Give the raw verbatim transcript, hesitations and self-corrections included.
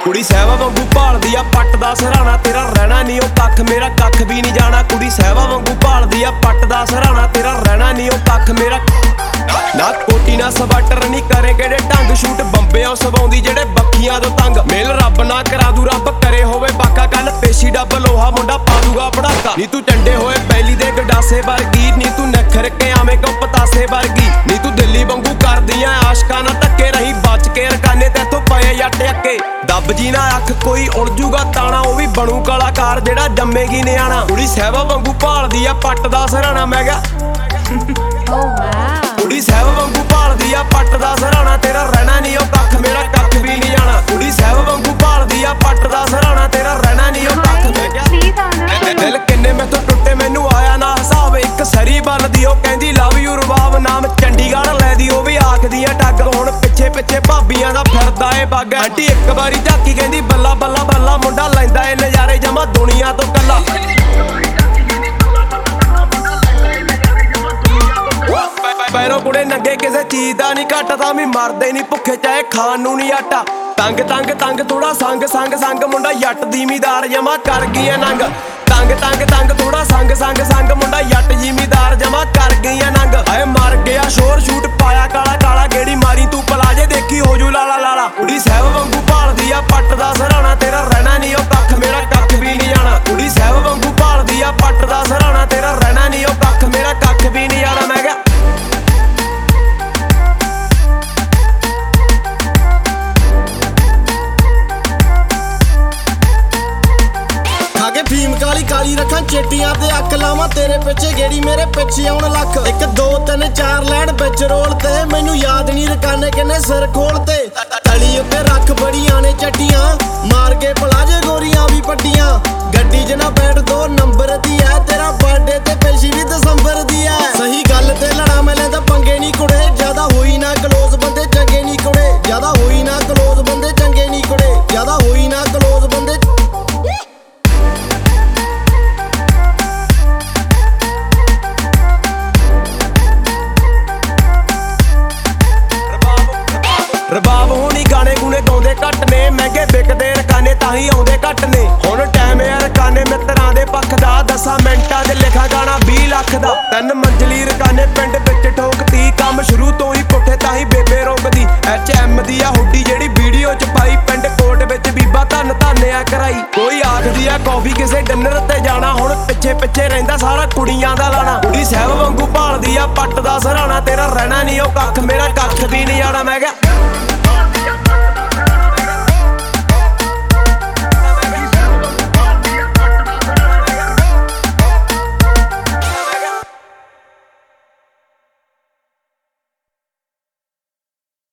ਕੁੜੀ ਸਹਿਵਾ ਵਾਂਗੂ ਭਾਲਦੀ ਆ ਪੱਟ ਦਾ ਸਰਾਣਾ, ਤੇਰਾ ਰਹਿਣਾ ਨਹੀਂ ਉਹ ਕੱਖ, ਮੇਰਾ ਕੱਖ ਵੀ ਨਹੀਂ ਜਾਣਾ। ਕੁੜੀ ਸਹਿਵਾ ਵਾਂਗੂ ਭਾਲਦੀ ਆ ਪੱਟ ਦਾ ਸਰਾਣਾ, ਤੇਰਾ ਰਹਿਣਾ ਨਹੀਂ ਉਹ ਕੱਖ, ਮੇਰਾ ਨਾ ਕੋਟੀ ਨਾ ਸਵਾਟਰ ਨਹੀਂ ਕਰੇ ਕਿਹੜੇ ਢੰਗ, ਸ਼ੂਟ ਬੰਬਿਆਂ ਸਵਾਉਂਦੀ ਜਿਹੜੇ ਬੱਖੀਆਂ ਤੋਂ ਤੰਗ। ਮੇਲ ਰੱਬ ਨਾ ਕਰਾ ਦੂ ਰੱਬ ਕਰੇ ਹੋਵੇ ਬਾਕਾ, ਕੱਲ ਪੇਸ਼ੀ ਡੱਬ ਲੋਹਾ ਮੁੰਡਾ ਪਾ ਦੂਗਾ ਪੜਾਕਾ। ਨੀ ਤੂੰ ਟੰਡੇ ਹੋਏ ਪਹਿਲੀ ਦੇ ਗਡਾਸੇ ਵਰਗੀ, ਨੀ ਤੂੰ ਨਖਰ ਕੇ ਆਵੇਂ ਕਿਉਂ ਪਤਾਸੇ ਵਰਗੀ। ਨੀ ਤੂੰ ਦਿੱਲੀ ਵਾਂਗੂ ਕਰਦੀਆਂ ਆਸ਼ਕਾਂ ਨਾਲ ਧੱਕੇ, ਰਹੀ ਬਚ ਕੇ ਰਕਾਨੇ ਤੇਥੋਂ ਪਏ ਜੱਟ ਅੱਕੇ। ਦੱਬ ਜੀ ਨਾ ਅੱਖ ਕੋਈ ਉੜ ਜੂਗਾ ਤਾਣਾ, ਉਹ ਵੀ ਬਣੂ ਕਲਾਕਾਰ ਜਿਹੜਾ ਜੰਮੇਗੀ ਨਿਆਣਾ। ਕੁੜੀ ਸਹਿਵਾ ਵਾਂਗੂ ਭਾਲਦੀ ਆ ਪੱਟ ਦਾ ਸਰਾਣਾ, ਮੈਂ ਕਿਹਾ ਕੁੜੀ ਸਹਿਵਾ ਵਾਂਗੂ ਭਾਲਦੀ ਆ ਪੱਟ ਦਾ ਸਰਾਣਾ, ਤੇਰਾ ਰਹਿਣਾ ਨਹੀਂ ਉਹ ਕੱਖ, ਮੇਰਾ ਕੱਖ ਵੀ ਨਹੀਂ ਜਾਣਾ। ਕੁੜੀ ਸਹਿਵਾ ਵਾਂਗੂ ਭਾਲਦੀ ਆ ਪੱਟ ਦਾ ਸਰਾਣਾ, ਤੇਰਾ ਰਹਿਣਾ ਨਹੀਂ ਉਹ ਕੱਖ, ਮੈਂ ਕਿਹਾ ਦਿਲ ਕਿੰਨੇ ਮੈਥੋਂ ਟੁੱਟੇ ਮੈਨੂੰ ਆਇਆ ਨਾ ਹਿਸਾਬ। ਇੱਕ ਸਰੀ ਬਣਦੀ ਉਹ ਕਹਿੰਦੀ ਲਵ ਯੂ ਰਬਾਬ, ਨਾਮ ਚੰਡੀਗੜ੍ਹ ਲੈਦੀ ਉਹ ਵੀ ਆਖਦੀ ਆ ਟੱਗ। ਹੁਣ ਪਿੱਛੇ ਪਿੱਛੇ ਭਾਬੀਆਂ ਦਾ ਫਿਰਦਾ ਏ ਬੱਗ, ਆਂਟੀ ਇੱਕ ਵਾਰੀ ਝਾਕੀ ਕਹਿੰਦੀ ਬੱਲਾ ਬੱਲਾ ਬੱਲਾ, ਮੁੰਡਾ ਲੈਂਦਾ ਏ ਨਜ਼ਾਰੇ ਜਮਾ ਦੁਨੀਆ ਤੋਂ ਕੱਲਾ। ਪੈਰੋਂ ਕੁੜੇ ਨੰਗੇ ਕਿਸੇ ਚੀਜ਼ ਦਾ ਨਹੀਂ ਘੱਟ, ਤਾਂ ਵੀ ਮਰਦੇ ਨਹੀਂ ਭੁੱਖੇ ਚਾਹੇ ਖਾਣ ਨੂੰ ਨਹੀਂ ਆਟਾ। ਤੰਗ ਤੰਗ ਤੰਗ ਥੋੜਾ ਸੰਗ ਸੰਗ ਸੰਗ, ਮੁੰਡਾ ਜੱਟ ਜ਼ਿਮੀਦਾਰ ਜਮਾ ਕਰ ਗਈਆਂ ਨੰਗ। ਤੰਗ ਤੰਗ ਤੰਗ ਥੋੜਾ ਸੰਗ ਸੰਗ ਸੰਗ, ਮੁੰਡਾ ਜੱਟ ਜ਼ਿਮੀਦਾਰ ਜਮਾ ਕਰ ਗਈਆਂ ਨੰਗ। ਹਾਏ ਮਰ ਗਿਆ ਸ਼ੋਰ ਸ਼ੂਟ ਪਾਇਆ ਕਾਲਾ ਕਾਲਾ, ਗੇੜੀ ਮਾਰੀ ਤੂੰ ਪਲਾਜੇ ਦੇਖੀ ਹੋ ਜੂ ਲਾਲਾ ਲਾਲਾ। ਕੁੜੀ ਸਹਿਵਾ ਵਾਂਗੂ ਭਾਲਦੀ ਆ ਪੱਟ ਦਾ ਸਰਾਣਾ, ਤੇਰਾ ਰਹਿਣਾ ਨਹੀਂ ਉਹ ਕੱਖ, ਮੇਰਾ ਕੱਖ ਵੀ ਨਹੀਂ ਜਾਣਾ। ਕੁੜੀ ਸਹਿਵਾ ਵਾਂਗੂ ਭਾਲਦੀ ਆ ਪੱਟ ਦਾ ਸਰਾਣਾ, ਤੇਰਾ ਰਹਿਣਾ ਨਹੀਂ ਉਹ ਕੱਖ, ਮੇਰਾ ਕੱਖ ਵੀ ਨਹੀਂ ਜਾਣਾ। ਮੈਂ ਕਿਹਾ ਫੀਮ ਕਾਲੀ ਕਾਲੀ ਰੱਖਾਂ ਚੇਟੀਆਂ ਤੇ ਅੱਖ ਲਾਵਾਂ, ਤੇਰੇ ਪਿੱਛੇ ਗੇੜੀ ਮੇਰੇ ਪਿੱਛੇ ਆਉਣ ਲੱਖ। ਇੱਕ ਦੋ ਤਿੰਨ ਚਾਰ ਲੈਣ ਵਿੱਚ ਰੋਲ ਤੇ, ਮੈਨੂੰ ਯਾਦ ਨਹੀਂ ਰਕਾਨੇ ਕਿੰਨੇ ਸਿਰ ਖੋਲ ਤੇ। ਤਲੀ ਉੱਤੇ ਰੱਖ ਬੜੀਆਂ ਨੇ ਚੱਟੀਆਂ, ਮਾਰ ਕੇ ਪਲਾਜੇ ਗੋਰੀਆਂ ਵੀ ਪੱਟੀਆਂ। ਗੱਡੀ 'ਚ ਨਾ ਬੈਠ ਦੋ ਨੰਬਰ ਦੀ ਐ, ਤੇਰਾ ਬਰਥਡੇ ਤੇ ਪੇਸ਼ੀ ਵੀ ਦਸੰਬਰ ਦੀ ਐ। ਸਹੀ ਗੱਲ ਤੇ ਲੜਾ ਮੈਂ ਲੈਂਦਾ ਪੰਗੇ ਨਹੀਂ ਕੁੜੇ, ਜਿਆਦਾ ਹੋਈ ਨਾ ਕਲੋਜ਼ ਬੰਦੇ ਚੰਗੇ ਨਹੀਂ ਕੁੜੇ। ਜਿਆਦਾ ਹੋਈ ਨਾ ਕਲੋਜ਼ ਬੰਦੇ ਚੰਗੇ ਨਹੀਂ ਕੁੜੇ, ਜਿਆਦਾ ਹੋਈ ਨਾ ਕਲੋਜ਼ ਬੰਦੇ। ਰਬਾਬ ਹੋਣੀ ਗਾਣੇ ਗੁਣੇ ਗਾਉਂਦੇ ਘੱਟ ਨੇ, ਮਹਿੰਗੇ ਵਿਕਦੇ ਰਕਾਨੇ ਤਾਂ ਹੀ ਆਉਂਦੇ ਘੱਟ ਨੇ। ਹੁਣ ਟਾਈਮ ਆ ਰਕਾਨੇ ਮਿੱਤਰਾਂ ਦੇ ਪੱਖ ਦਾ, ਦਸਾਂ ਮਿੰਟਾਂ ਦੇ ਲਿਖਾ ਗਾਣਾ ਵੀਹ ਲੱਖ ਦਾ। ਤਿੰਨ ਮੰਜ਼ਲੀ ਰਕਾਨੇ ਪਿੰਡ ਵਿੱਚ ਠੋਕਤੀ, ਕੰਮ ਸ਼ੁਰੂ ਤੋਂ ਹੀ ਪੁੱਠੇ ਤਾਂ ਹੀ ਬੇਬੇ ਰੋਕਦੀ। ਐਚ ਐਮ ਦੀ ਆ ਹੁੱਡੀ ਜਿਹੜੀ ਵੀਡੀਓ ਚ ਪਾਈ, ਪਿੰਡ ਕੋਟ ਵਿੱਚ ਬੀਬਾ ਧੰਨ ਧੰਨਿਆ ਕਰਾਈ। ਕੋਈ ਆਖਦੀ ਆ ਕੌਫੀ ਕਿਸੇ ਡਿਨਰ ਤੇ ਜਾਣਾ, ਹੁਣ ਪਿੱਛੇ ਪਿੱਛੇ ਰਹਿੰਦਾ ਸਾਰਾ ਕੁੜੀਆਂ ਦਾ ਲਾਣਾ। ਕੁੜੀ ਸਹਿਵਾ ਵਾਂਗੂ ਭਾਲਦੀ ਆ ਪੱਟ ਦਾ ਸਰਾਣਾ, ਤੇਰਾ ਰਹਿਣਾ ਨਹੀਂ ਉਹ ਕੱਖ, ਮੇਰਾ ਕੱਖ ਵੀ ਨਹੀਂ ਜਾਣਾ। ਮੈਂ ਕਿਹਾ